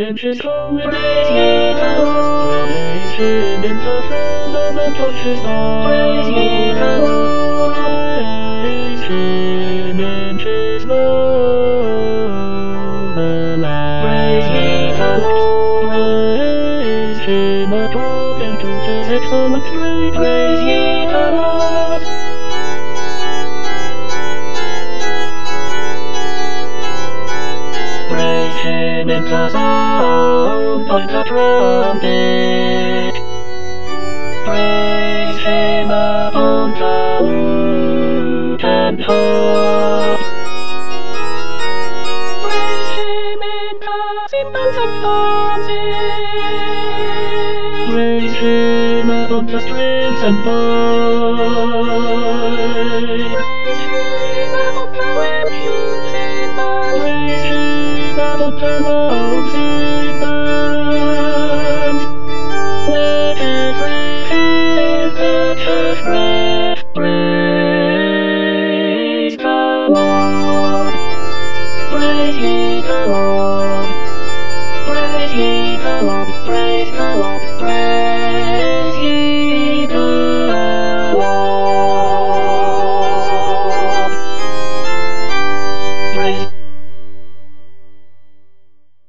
redemption's home, praise ye the Lord. Praise him in the firmament of his law. Praise ye the Lord. Praise him in his marvelous. Praise ye the Lord. Praise him according to his excellent grace. Praise ye the Lord. Praise him in the sound of the trumpet. Praise him upon the lute and harp. Praise him in the cymbals and horns. Praise him upon the strings and pipes. Praise him upon the lamp cymbals. Praise him upon the loud cymbals. Let everything that hath breath praise the Lord. Praise ye the Lord. Praise ye the Lord. Praise the Lord. Praise